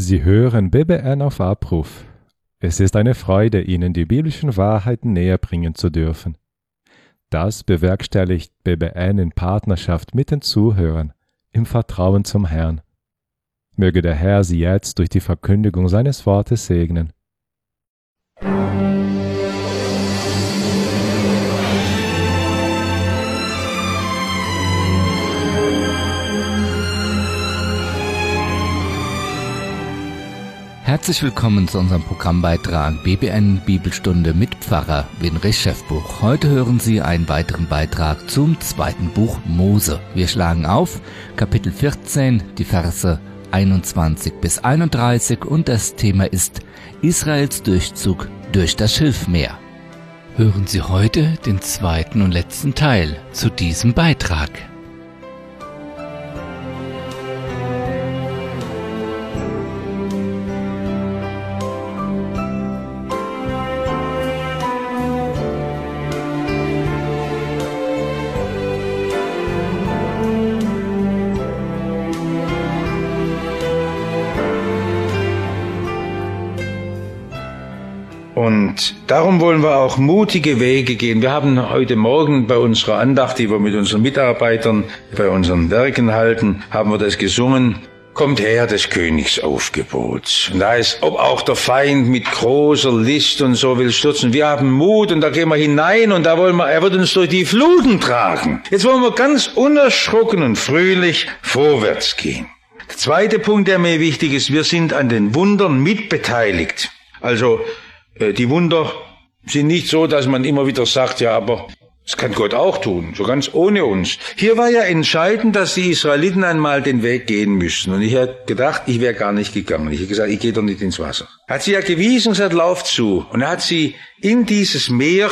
Sie hören BBN auf Abruf. Es ist eine Freude, Ihnen die biblischen Wahrheiten näherbringen zu dürfen. Das bewerkstelligt BBN in Partnerschaft mit den Zuhörern, im Vertrauen zum Herrn. Möge der Herr Sie jetzt durch die Verkündigung seines Wortes segnen. Herzlich willkommen zu unserem Programmbeitrag BBN Bibelstunde mit Pfarrer Winrich Schäffbuch. Heute hören Sie einen weiteren Beitrag zum zweiten Buch Mose. Wir schlagen auf Kapitel 14, die Verse 21 bis 31 und das Thema ist Israels Durchzug durch das Schilfmeer. Hören Sie heute den zweiten und letzten Teil zu diesem Beitrag. Und darum wollen wir auch mutige Wege gehen. Wir haben heute Morgen bei unserer Andacht, die wir mit unseren Mitarbeitern bei unseren Werken halten, haben wir das gesungen. Kommt her des Königs Aufgebot. Und da ist, ob auch der Feind mit großer List und so will stürzen. Wir haben Mut und da gehen wir hinein und da wollen wir, er wird uns durch die Fluten tragen. Jetzt wollen wir ganz unerschrocken und fröhlich vorwärts gehen. Der zweite Punkt, der mir wichtig ist, wir sind an den Wundern mitbeteiligt. Also, die Wunder sind nicht so, dass man immer wieder sagt, ja, aber das kann Gott auch tun, so ganz ohne uns. Hier war ja entscheidend, dass die Israeliten einmal den Weg gehen müssen. Und ich hätte gedacht, ich wäre gar nicht gegangen. Ich hätte gesagt, ich gehe doch nicht ins Wasser. Er hat sie ja gewiesen und gesagt, lauf zu. Und er hat sie in dieses Meer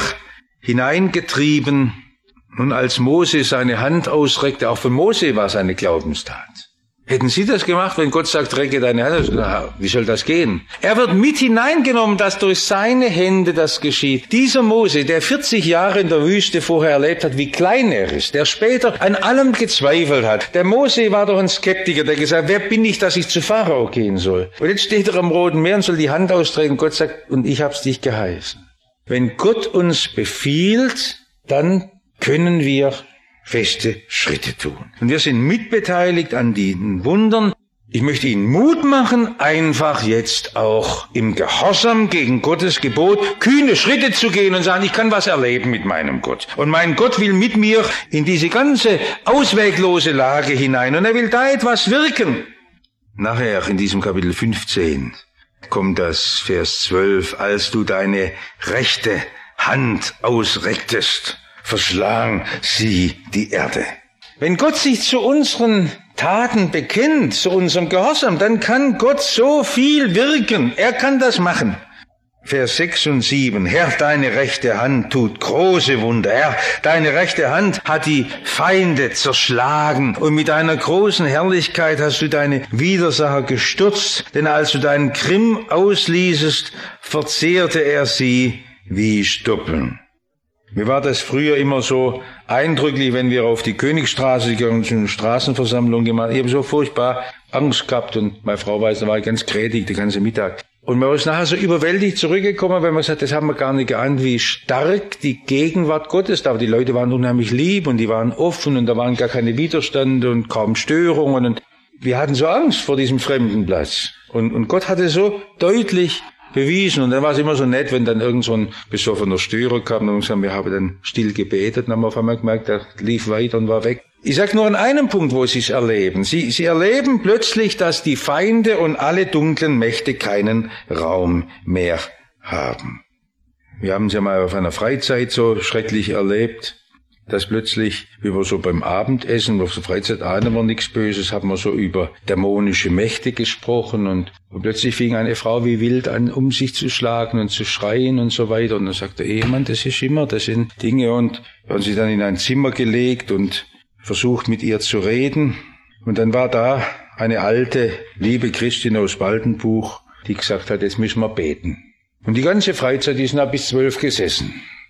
hineingetrieben. Und als Mose seine Hand ausreckte, auch für Mose war es eine Glaubenstat. Hätten Sie das gemacht, wenn Gott sagt, recke deine Hand aus? Wie soll das gehen? Er wird mit hineingenommen, dass durch seine Hände das geschieht. Dieser Mose, der 40 Jahre in der Wüste vorher erlebt hat, wie klein er ist, der später an allem gezweifelt hat. Der Mose war doch ein Skeptiker, der gesagt hat, wer bin ich, dass ich zu Pharao gehen soll? Und jetzt steht er am Roten Meer und soll die Hand ausstrecken. Gott sagt, und ich hab's dich geheißen. Wenn Gott uns befiehlt, dann können wir feste Schritte tun. Und wir sind mitbeteiligt an den Wundern. Ich möchte Ihnen Mut machen, einfach jetzt auch im Gehorsam gegen Gottes Gebot kühne Schritte zu gehen und sagen, ich kann was erleben mit meinem Gott. Und mein Gott will mit mir in diese ganze ausweglose Lage hinein. Und er will da etwas wirken. Nachher in diesem Kapitel 15 kommt das Vers 12, als du deine rechte Hand ausrecktest, verschlang sie die Erde. Wenn Gott sich zu unseren Taten bekennt, zu unserem Gehorsam, dann kann Gott so viel wirken. Er kann das machen. Vers 6 und 7. Herr, deine rechte Hand tut große Wunder. Herr, deine rechte Hand hat die Feinde zerschlagen. Und mit deiner großen Herrlichkeit hast du deine Widersacher gestürzt. Denn als du deinen Grimm ausließest, verzehrte er sie wie Stoppeln. Mir war das früher immer so eindrücklich, wenn wir auf die Königstraße gegangen und eine Straßenversammlung gemacht haben. Ich habe so furchtbar Angst gehabt und meine Frau weiß, da war ich ganz grätig den ganzen Mittag. Und man ist nachher so überwältigt zurückgekommen, weil man sagt, das haben wir gar nicht geahnt, wie stark die Gegenwart Gottes da war. Die Leute waren unheimlich lieb und die waren offen und da waren gar keine Widerstände und kaum Störungen. Und wir hatten so Angst vor diesem fremden Platz. Und Gott hatte so deutlich bewiesen. Und dann war es immer so nett, wenn dann irgend so ein besoffener Störer kam und wir haben dann still gebetet und haben auf einmal gemerkt, er lief weiter und war weg. Ich sage nur an einem Punkt, wo Sie es erleben. Sie erleben plötzlich, dass die Feinde und alle dunklen Mächte keinen Raum mehr haben. Wir haben es ja mal auf einer Freizeit so schrecklich erlebt, dass plötzlich, wie wir so beim Abendessen, auf der Freizeit ahnen wir nichts Böses, haben wir so über dämonische Mächte gesprochen und plötzlich fing eine Frau wie wild an, um sich zu schlagen und zu schreien und so weiter. Und dann sagt der Ehemann, das sind Dinge und haben sie dann in ein Zimmer gelegt und versucht mit ihr zu reden. Und dann war da eine alte, liebe Christin aus Waldenbuch, die gesagt hat, jetzt müssen wir beten. Und die ganze Freizeit ist bis 12 gesessen.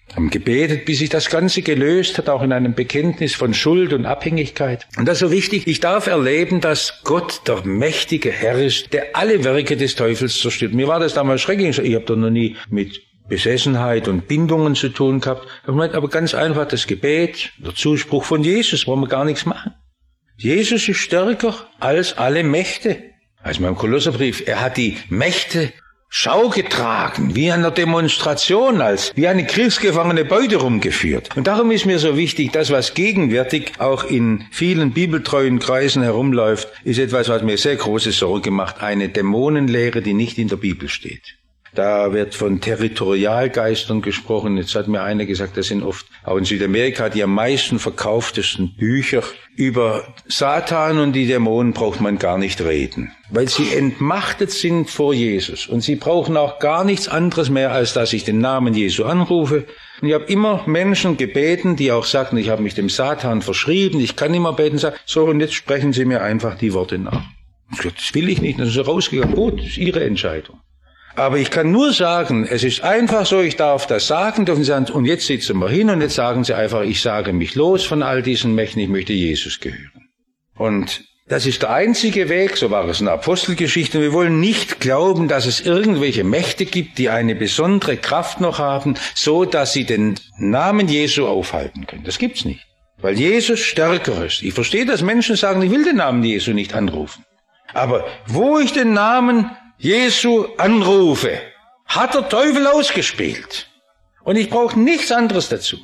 haben gebetet, bis sich das Ganze gelöst hat, auch in einem Bekenntnis von Schuld und Abhängigkeit. Und das ist so wichtig, ich darf erleben, dass Gott der mächtige Herr ist, der alle Werke des Teufels zerstört. Mir war das damals schrecklich, ich habe da noch nie mit Besessenheit und Bindungen zu tun gehabt. Aber ganz einfach das Gebet, der Zuspruch von Jesus, wollen wir gar nichts machen. Jesus ist stärker als alle Mächte. Also beim Kolosserbrief, er hat die Mächte Schau getragen, wie einer Demonstration, als wie eine kriegsgefangene Beute rumgeführt. Und darum ist mir so wichtig, das, was gegenwärtig auch in vielen bibeltreuen Kreisen herumläuft, ist etwas, was mir sehr große Sorge macht, eine Dämonenlehre, die nicht in der Bibel steht. Da wird von Territorialgeistern gesprochen. Jetzt hat mir einer gesagt, das sind oft auch in Südamerika die am meisten verkauftesten Bücher über Satan und die Dämonen braucht man gar nicht reden, weil sie entmachtet sind vor Jesus. Und sie brauchen auch gar nichts anderes mehr, als dass ich den Namen Jesu anrufe. Und ich habe immer Menschen gebeten, die auch sagten, ich habe mich dem Satan verschrieben, ich kann immer beten, sagen, so und jetzt sprechen Sie mir einfach die Worte nach. Das will ich nicht, dann ist er rausgegangen. Gut, das ist Ihre Entscheidung. Aber ich kann nur sagen, es ist einfach so, ich darf das sagen, dürfen Sie sagen, und jetzt sitzen wir hin und jetzt sagen Sie einfach, ich sage mich los von all diesen Mächten, ich möchte Jesus gehören. Und das ist der einzige Weg, so war es in der Apostelgeschichte. Wir wollen nicht glauben, dass es irgendwelche Mächte gibt, die eine besondere Kraft noch haben, so dass sie den Namen Jesu aufhalten können. Das gibt's nicht, weil Jesus stärker ist. Ich verstehe, dass Menschen sagen, ich will den Namen Jesu nicht anrufen. Aber wo ich den Namen Jesu anrufe, hat der Teufel ausgespielt. Und ich brauche nichts anderes dazu.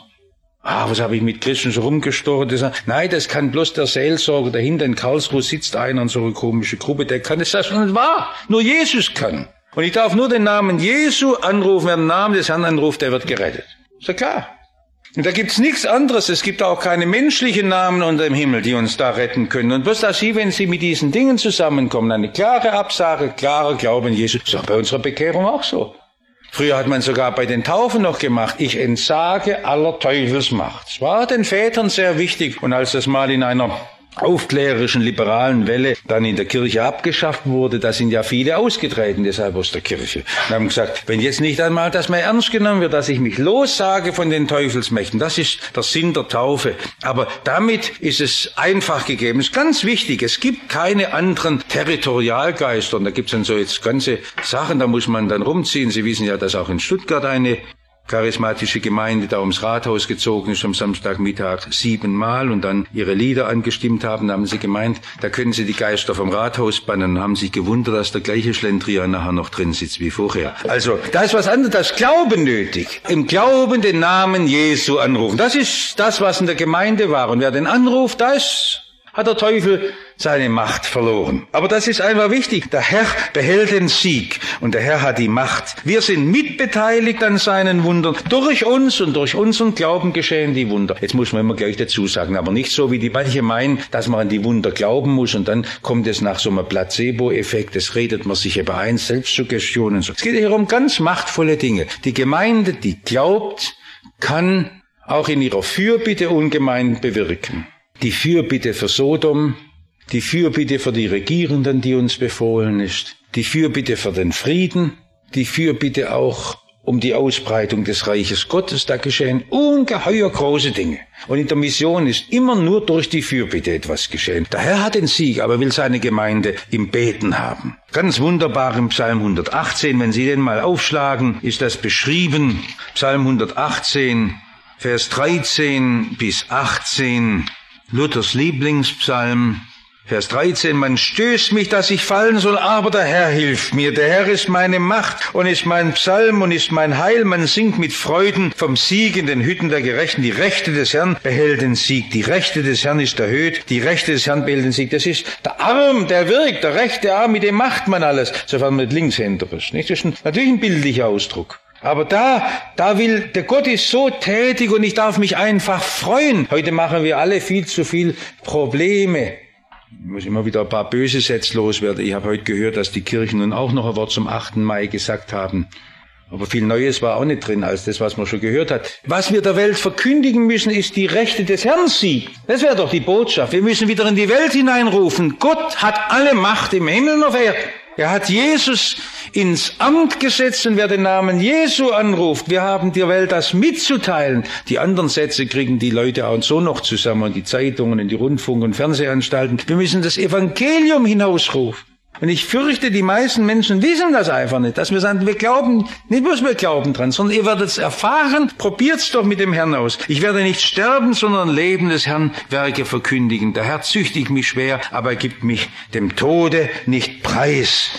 Was habe ich mit Christen so rumgestochen? Nein, das kann bloß der Seelsorger dahinter. In Karlsruhe sitzt einer in so einer komischen Gruppe, der kann das. Das ist nicht wahr. Nur Jesus kann. Und ich darf nur den Namen Jesu anrufen. Wer den Namen des Herrn anruft, der wird gerettet. Ist ja klar. Und da gibt's nichts anderes. Es gibt auch keine menschlichen Namen unter dem Himmel, die uns da retten können. Und bloß dass Sie, wenn Sie mit diesen Dingen zusammenkommen, eine klare Absage, klarer Glauben an Jesus, ist auch bei unserer Bekehrung auch so. Früher hat man sogar bei den Taufen noch gemacht, ich entsage aller Teufelsmacht. Es war den Vätern sehr wichtig. Und als das mal in einer aufklärerischen, liberalen Welle dann in der Kirche abgeschafft wurde, da sind ja viele ausgetreten, deshalb aus der Kirche. Und haben gesagt, wenn jetzt nicht einmal das mehr ernst genommen wird, dass ich mich lossage von den Teufelsmächten, das ist der Sinn der Taufe. Aber damit ist es einfach gegeben. Es ist ganz wichtig, es gibt keine anderen Territorialgeister. Und da gibt es dann so jetzt ganze Sachen, da muss man dann rumziehen. Sie wissen ja, dass auch in Stuttgart eine charismatische Gemeinde da ums Rathaus gezogen ist am Samstagmittag 7-mal und dann ihre Lieder angestimmt haben, da haben sie gemeint, da können sie die Geister vom Rathaus bannen und haben sich gewundert, dass der gleiche Schlendrian nachher noch drin sitzt wie vorher. Also, da ist was anderes, das Glauben nötig. Im Glauben den Namen Jesu anrufen. Das ist das, was in der Gemeinde war. Und wer den anruft, hat der Teufel seine Macht verloren. Aber das ist einfach wichtig. Der Herr behält den Sieg und der Herr hat die Macht. Wir sind mitbeteiligt an seinen Wundern. Durch uns und durch unseren Glauben geschehen die Wunder. Jetzt muss man immer gleich dazu sagen, aber nicht so, wie die manche meinen, dass man an die Wunder glauben muss und dann kommt es nach so einem Placebo-Effekt, das redet man sich über ein, Selbstsuggestion und so. Es geht hier um ganz machtvolle Dinge. Die Gemeinde, die glaubt, kann auch in ihrer Fürbitte ungemein bewirken. Die Fürbitte für Sodom, die Fürbitte für die Regierenden, die uns befohlen ist, die Fürbitte für den Frieden, die Fürbitte auch um die Ausbreitung des Reiches Gottes, da geschehen ungeheuer große Dinge. Und in der Mission ist immer nur durch die Fürbitte etwas geschehen. Der Herr hat den Sieg, aber will seine Gemeinde im Beten haben. Ganz wunderbar im Psalm 118, wenn Sie den mal aufschlagen, ist das beschrieben. Psalm 118, Vers 13 bis 18. Luthers Lieblingspsalm, Vers 13, man stößt mich, dass ich fallen soll, aber der Herr hilft mir. Der Herr ist meine Macht und ist mein Psalm und ist mein Heil. Man singt mit Freuden vom Sieg in den Hütten der Gerechten. Die Rechte des Herrn behält den Sieg. Die Rechte des Herrn ist erhöht. Die Rechte des Herrn behält den Sieg. Das ist der Arm, der wirkt, der rechte Arm, mit dem macht man alles, sofern man mit Linkshänder ist. Nicht? Das ist natürlich ein bildlicher Ausdruck. Aber der Gott ist so tätig und ich darf mich einfach freuen. Heute machen wir alle viel zu viel Probleme. Ich muss immer wieder ein paar böse Sätze loswerden. Ich habe heute gehört, dass die Kirchen nun auch noch ein Wort zum 8. Mai gesagt haben. Aber viel Neues war auch nicht drin, als das, was man schon gehört hat. Was wir der Welt verkündigen müssen, ist die Rechte des Herrn Sieg. Das wäre doch die Botschaft. Wir müssen wieder in die Welt hineinrufen. Gott hat alle Macht im Himmel und auf Erden. Er hat Jesus ins Amt gesetzt und wer den Namen Jesu anruft, wir haben der Welt das mitzuteilen. Die anderen Sätze kriegen die Leute auch so noch zusammen, und die Zeitungen, und die Rundfunk- und Fernsehanstalten. Wir müssen das Evangelium hinausrufen. Und ich fürchte, die meisten Menschen wissen das einfach nicht, dass wir sagen, wir glauben, nicht bloß wir glauben dran, sondern ihr werdet es erfahren, probiert's doch mit dem Herrn aus. Ich werde nicht sterben, sondern Leben des Herrn Werke verkündigen. Der Herr züchtigt mich schwer, aber er gibt mich dem Tode nicht preis.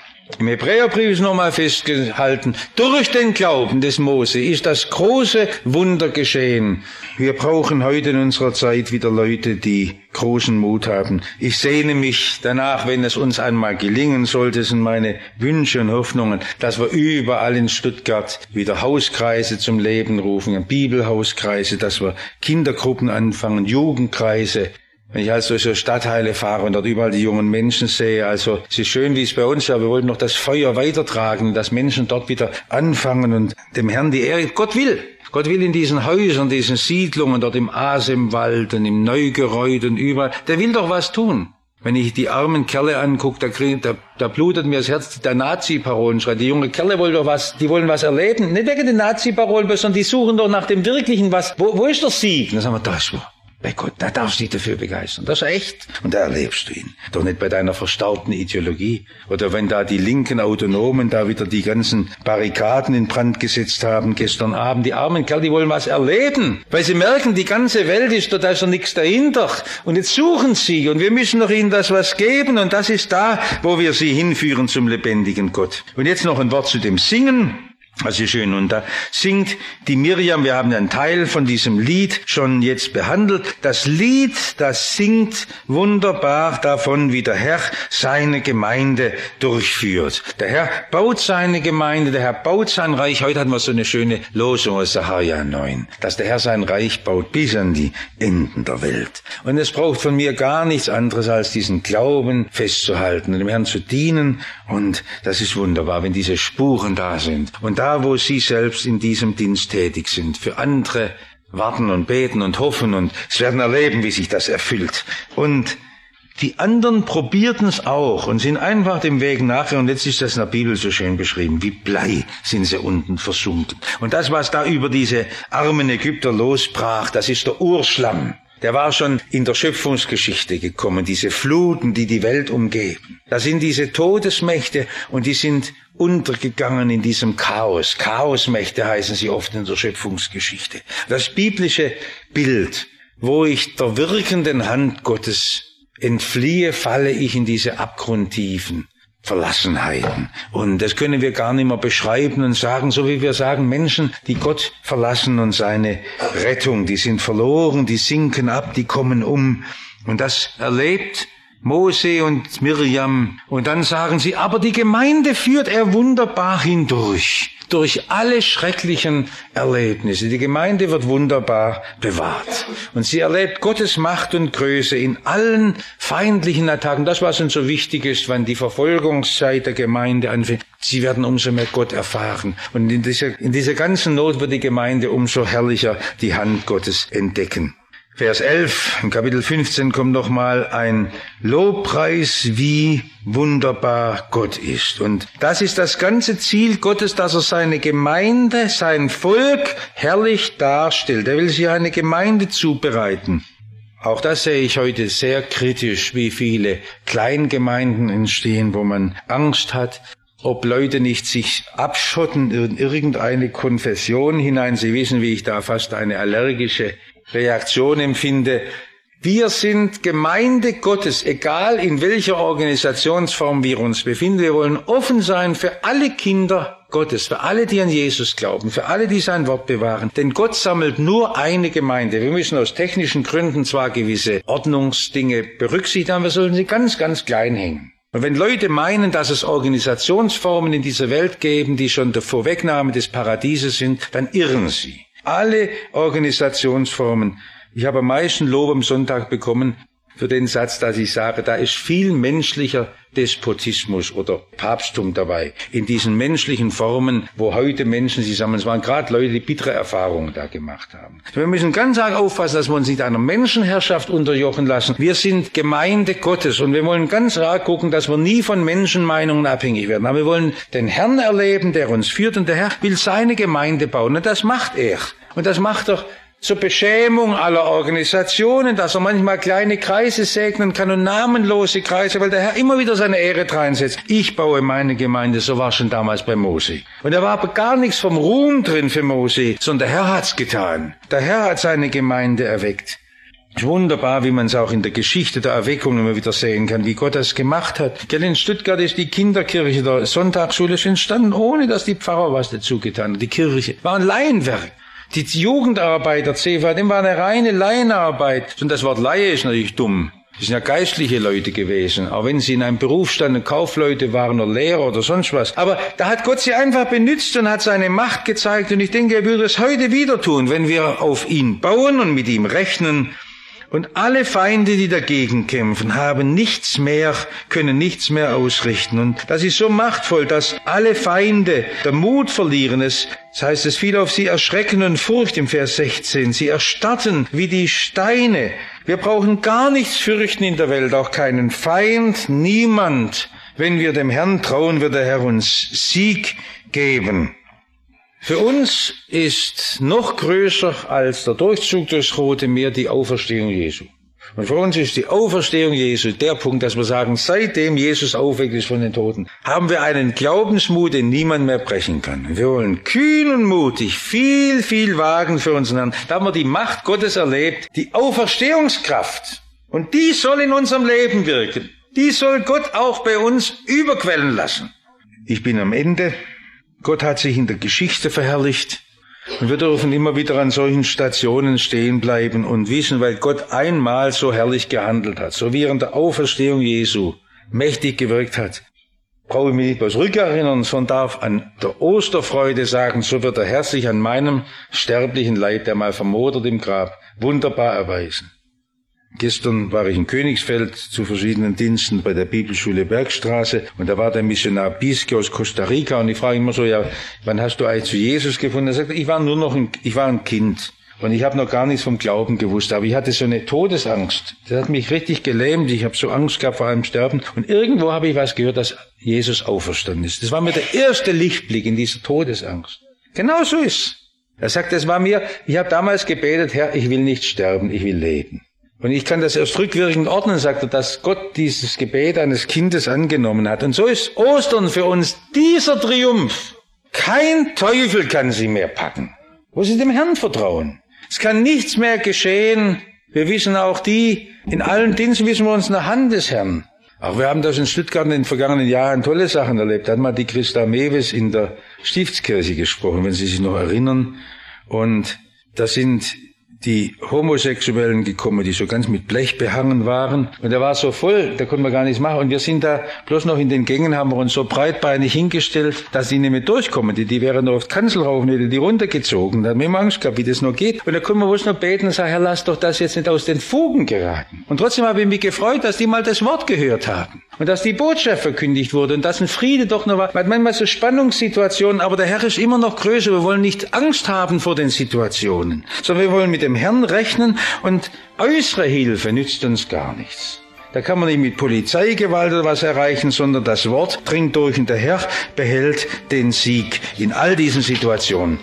Im Hebräerbrief ist nochmal festgehalten, durch den Glauben des Mose ist das große Wunder geschehen. Wir brauchen heute in unserer Zeit wieder Leute, die großen Mut haben. Ich sehne mich danach, wenn es uns einmal gelingen sollte, sind meine Wünsche und Hoffnungen, dass wir überall in Stuttgart wieder Hauskreise zum Leben rufen, Bibelhauskreise, dass wir Kindergruppen anfangen, Jugendkreise. Wenn ich also durch so Stadtteile fahre und dort überall die jungen Menschen sehe, also es ist schön, wie es bei uns ist, aber wir wollten noch das Feuer weitertragen, dass Menschen dort wieder anfangen und dem Herrn die Ehre. Gott will in diesen Häusern, diesen Siedlungen, dort im Asemwald und im Neugereuth und überall, der will doch was tun. Wenn ich die armen Kerle angucke, da blutet mir das Herz, der Nazi-Parolen schreit. Die jungen Kerle wollen doch was, die wollen was erleben. Nicht wegen den Nazi-Parolen, sondern die suchen doch nach dem Wirklichen was. Wo ist der Sieg? Und dann sagen wir, da ist wo. Bei Gott, da darfst du dich dafür begeistern. Das ist echt. Und da erlebst du ihn. Doch nicht bei deiner verstaubten Ideologie. Oder wenn da die linken Autonomen da wieder die ganzen Barrikaden in Brand gesetzt haben gestern Abend. Die armen Kerl, die wollen was erleben. Weil sie merken, die ganze Welt ist da ist doch nichts dahinter. Und jetzt suchen sie. Und wir müssen doch ihnen das was geben. Und das ist da, wo wir sie hinführen zum lebendigen Gott. Und jetzt noch ein Wort zu dem Singen. Also schön. Und da singt die Miriam, wir haben einen Teil von diesem Lied schon jetzt behandelt. Das Lied, das singt wunderbar davon, wie der Herr seine Gemeinde durchführt. Der Herr baut seine Gemeinde, der Herr baut sein Reich. Heute hatten wir so eine schöne Losung aus Sacharja 9, dass der Herr sein Reich baut bis an die Enden der Welt. Und es braucht von mir gar nichts anderes, als diesen Glauben festzuhalten und dem Herrn zu dienen. Und das ist wunderbar, wenn diese Spuren da sind. Und da, wo Sie selbst in diesem Dienst tätig sind, für andere warten und beten und hoffen und es werden erleben, wie sich das erfüllt. Und die anderen probierten es auch und sind einfach dem Weg nachher. Und jetzt ist das in der Bibel so schön beschrieben. Wie Blei sind sie unten versunken. Und das, was da über diese armen Ägypter losbrach, das ist der Urschlamm. Der war schon in der Schöpfungsgeschichte gekommen, diese Fluten, die die Welt umgeben. Das sind diese Todesmächte und die sind untergegangen in diesem Chaos. Chaosmächte heißen sie oft in der Schöpfungsgeschichte. Das biblische Bild, wo ich der wirkenden Hand Gottes entfliehe, falle ich in diese abgrundtiefen Verlassenheiten. Und das können wir gar nicht mehr beschreiben und sagen, so wie wir sagen, Menschen, die Gott verlassen und seine Rettung, die sind verloren, die sinken ab, die kommen um. Und das erlebt Mose und Miriam. Und dann sagen sie, aber die Gemeinde führt er wunderbar hindurch. Durch alle schrecklichen Erlebnisse. Die Gemeinde wird wunderbar bewahrt. Und sie erlebt Gottes Macht und Größe in allen feindlichen Attacken. Das, was uns so wichtig ist, wenn die Verfolgungszeit der Gemeinde anfängt. Sie werden umso mehr Gott erfahren. Und in dieser ganzen Not wird die Gemeinde umso herrlicher die Hand Gottes entdecken. Vers 11, im Kapitel 15 kommt nochmal ein Lobpreis, wie wunderbar Gott ist. Und das ist das ganze Ziel Gottes, dass er seine Gemeinde, sein Volk herrlich darstellt. Er will sich eine Gemeinde zubereiten. Auch das sehe ich heute sehr kritisch, wie viele Kleingemeinden entstehen, wo man Angst hat, ob Leute nicht sich abschotten in irgendeine Konfession hinein. Sie wissen, wie ich da fast eine allergische Reaktion empfinde. Wir sind Gemeinde Gottes, egal in welcher Organisationsform wir uns befinden. Wir wollen offen sein für alle Kinder Gottes, für alle, die an Jesus glauben, für alle, die sein Wort bewahren. Denn Gott sammelt nur eine Gemeinde. Wir müssen aus technischen Gründen zwar gewisse Ordnungsdinge berücksichtigen, aber wir sollen sie ganz, ganz klein hängen. Und wenn Leute meinen, dass es Organisationsformen in dieser Welt geben, die schon der Vorwegnahme des Paradieses sind, dann irren sie. Alle Organisationsformen. Ich habe am meisten Lob am Sonntag bekommen, für den Satz, dass ich sage, da ist viel menschlicher Despotismus oder Papsttum dabei. In diesen menschlichen Formen, wo heute Menschen sich sammeln. Es waren gerade Leute, die bittere Erfahrungen da gemacht haben. Wir müssen ganz arg aufpassen, dass wir uns nicht einer Menschenherrschaft unterjochen lassen. Wir sind Gemeinde Gottes und wir wollen ganz arg gucken, dass wir nie von Menschenmeinungen abhängig werden. Aber wir wollen den Herrn erleben, der uns führt, und der Herr will seine Gemeinde bauen. Und das macht er. Und das macht er zur Beschämung aller Organisationen, dass er manchmal kleine Kreise segnen kann und namenlose Kreise, weil der Herr immer wieder seine Ehre reinsetzt. Ich baue meine Gemeinde, so war schon damals bei Mose. Und da war aber gar nichts vom Ruhm drin für Mose, sondern der Herr hat's getan. Der Herr hat seine Gemeinde erweckt. Es ist wunderbar, wie man es auch in der Geschichte der Erweckung immer wieder sehen kann, wie Gott das gemacht hat. In Stuttgart ist die Kinderkirche der Sonntagsschule entstanden, ohne dass die Pfarrer was dazu getan haben. Die Kirche war ein Laienwerk. Die Jugendarbeit der CFA, dem war eine reine Laienarbeit. Und das Wort Laie ist natürlich dumm. Das sind ja geistliche Leute gewesen, auch wenn sie in einem Beruf standen, Kaufleute waren oder Lehrer oder sonst was. Aber da hat Gott sie einfach benutzt und hat seine Macht gezeigt. Und ich denke, er würde es heute wieder tun, wenn wir auf ihn bauen und mit ihm rechnen. Und alle Feinde, die dagegen kämpfen, haben nichts mehr, können nichts mehr ausrichten. Und das ist so machtvoll, dass alle Feinde der Mut verlieren. Das heißt, es fiel auf sie Erschrecken und Furcht im Vers 16. Sie erstarrten wie die Steine. Wir brauchen gar nichts fürchten in der Welt, auch keinen Feind, niemand. Wenn wir dem Herrn trauen, wird der Herr uns Sieg geben. Für uns ist noch größer als der Durchzug durchs Rote Meer die Auferstehung Jesu. Und für uns ist die Auferstehung Jesu der Punkt, dass wir sagen, seitdem Jesus aufweckt ist von den Toten, haben wir einen Glaubensmut, den niemand mehr brechen kann. Wir wollen kühn und mutig viel, viel wagen für unseren Herrn. Da haben wir die Macht Gottes erlebt, die Auferstehungskraft. Und die soll in unserem Leben wirken. Die soll Gott auch bei uns überquellen lassen. Ich bin am Ende. Gott hat sich in der Geschichte verherrlicht und wir dürfen immer wieder an solchen Stationen stehen bleiben und wissen, weil Gott einmal so herrlich gehandelt hat, so wie er in der Auferstehung Jesu mächtig gewirkt hat, brauche ich mich nicht bloß rückerinnern, sondern darf an der Osterfreude sagen, so wird der Herr sich an meinem sterblichen Leib, der mal vermodert im Grab, wunderbar erweisen. Gestern war ich in Königsfeld zu verschiedenen Diensten bei der Bibelschule Bergstraße und da war der Missionar Bisque aus Costa Rica und ich frage ihn immer so, ja, wann hast du eigentlich zu Jesus gefunden? Er sagt, ich war ein Kind und ich habe noch gar nichts vom Glauben gewusst, aber ich hatte so eine Todesangst. Das hat mich richtig gelähmt, ich habe so Angst gehabt vor einem Sterben und irgendwo habe ich was gehört, dass Jesus auferstanden ist. Das war mir der erste Lichtblick in dieser Todesangst. Genau so ist. Er sagt, ich habe damals gebetet, Herr, ich will nicht sterben, ich will leben. Und ich kann das erst rückwirkend ordnen, sagt er, dass Gott dieses Gebet eines Kindes angenommen hat. Und so ist Ostern für uns dieser Triumph. Kein Teufel kann sie mehr packen, wo sie dem Herrn vertrauen. Es kann nichts mehr geschehen. Wir wissen auch in allen Diensten wissen wir uns in der Hand des Herrn. Auch wir haben das in Stuttgart in den vergangenen Jahren tolle Sachen erlebt. Da hat mal die Christa Mewes in der Stiftskirche gesprochen, wenn Sie sich noch erinnern. Und da sind die Homosexuellen gekommen, die so ganz mit Blech behangen waren. Und der war so voll, da konnten wir gar nichts machen. Und wir sind da bloß noch in den Gängen, haben wir uns so breitbeinig hingestellt, dass die nicht mehr durchkommen. Die wären noch auf die Kanzel rauf, die runtergezogen. Da haben wir immer Angst gehabt, wie das noch geht. Und da konnten wir bloß noch beten und sagen, Herr, lass doch das jetzt nicht aus den Fugen geraten. Und trotzdem habe ich mich gefreut, dass die mal das Wort gehört haben. Und dass die Botschaft verkündigt wurde und dass ein Friede doch noch war. Man hat manchmal so Spannungssituationen, aber der Herr ist immer noch größer. Wir wollen nicht Angst haben vor den Situationen, sondern wir wollen mit dem Herrn rechnen und äußere Hilfe nützt uns gar nichts. Da kann man nicht mit Polizeigewalt oder was erreichen, sondern das Wort dringt durch und der Herr behält den Sieg in all diesen Situationen.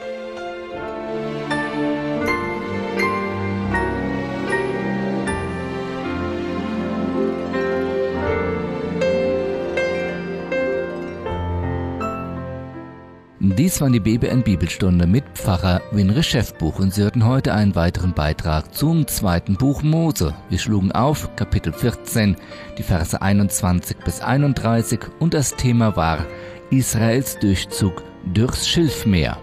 Dies war die BBN Bibelstunde mit Pfarrer Winre Schäffbuch und Sie hörten heute einen weiteren Beitrag zum zweiten Buch Mose. Wir schlugen auf Kapitel 14, die Verse 21 bis 31 und das Thema war Israels Durchzug durchs Schilfmeer.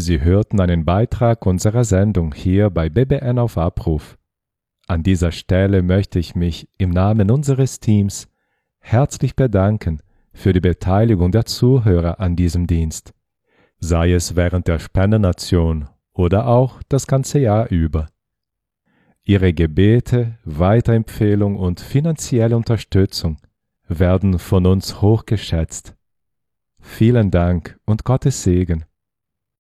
Sie hörten einen Beitrag unserer Sendung hier bei BBN auf Abruf. An dieser Stelle möchte ich mich im Namen unseres Teams herzlich bedanken für die Beteiligung der Zuhörer an diesem Dienst, sei es während der Spendenaktion oder auch das ganze Jahr über. Ihre Gebete, Weiterempfehlung und finanzielle Unterstützung werden von uns hochgeschätzt. Vielen Dank und Gottes Segen.